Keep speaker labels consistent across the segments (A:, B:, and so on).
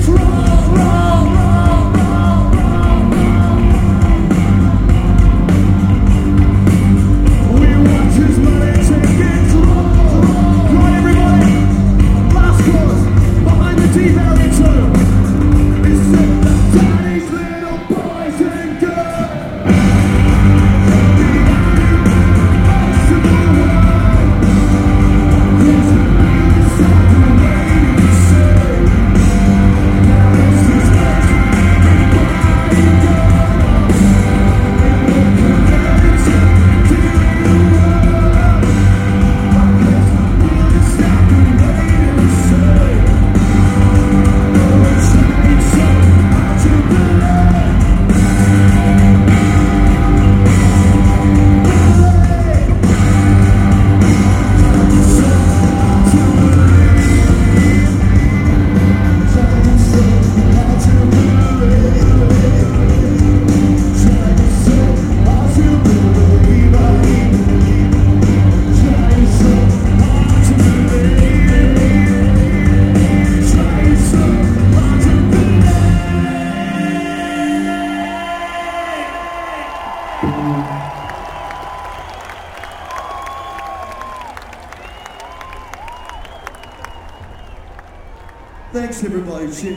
A: Thanks everybody, shit.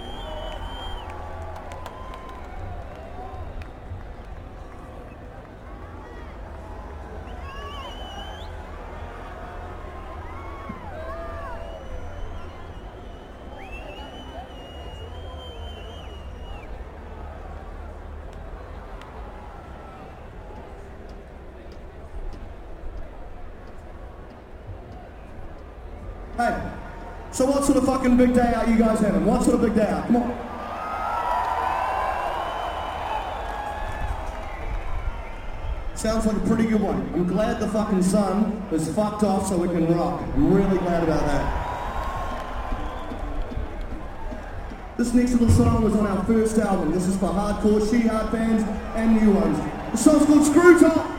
A: Hey, so what sort of fucking big day are you guys having? What sort of big day are? Come on. Sounds like a pretty good one. I'm glad the fucking sun is fucked off so we can rock. I'm really glad about that. This next little song was on our first album. This is for hardcore, she-hard fans and new ones. The song's called Screw Top.